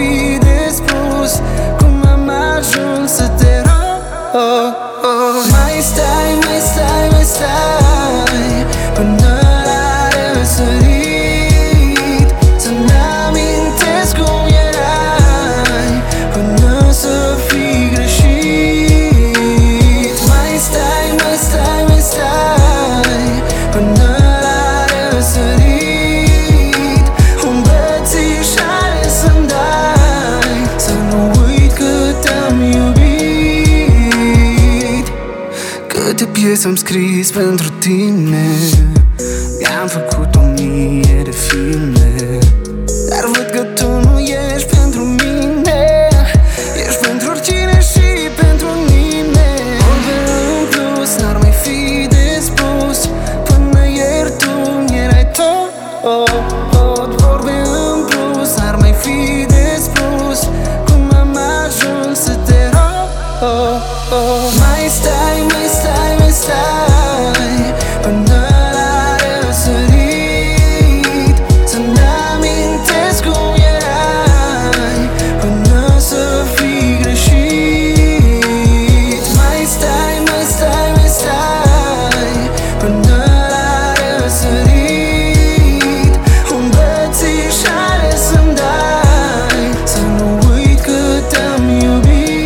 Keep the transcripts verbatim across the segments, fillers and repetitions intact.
fi de spus cum am ajuns să te rog. Mai stai, mai stai, mai stai până la răsărit, să-mi amintesc cum erai până să fii greșit. Mai stai, mai stai, mai stai până la răsărit, un brățișare să-mi dai, să nu uit cât te-am iubit. Câte piese am scris pentru tine, mi-am făcut o mie de filme, dar văd că tu nu ești pentru mine, ești pentru oricine și pentru nimeni. Vorbe în plus n-ar mai fi de spus, până ieri tu mi-erai tot. Vorbe în plus n-ar mai fi de spus cum am ajuns să te rog. Mai stai, mai stai, mai stai până la răsărit, să-mi amintesc cum erai până să fii greșit. Mai stai, mai stai, mai stai până la răsărit, un brățișare să-mi dai, să nu uit cât te-am iubit.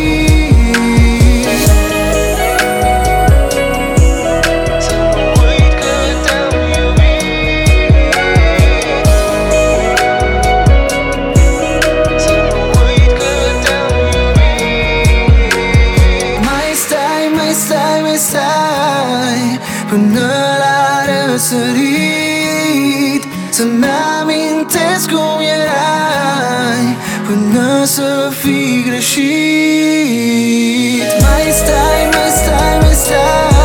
Până la răsărit, să-mi amintesc cum erai până să fii greșit. Mai stai, mai stai, mai stai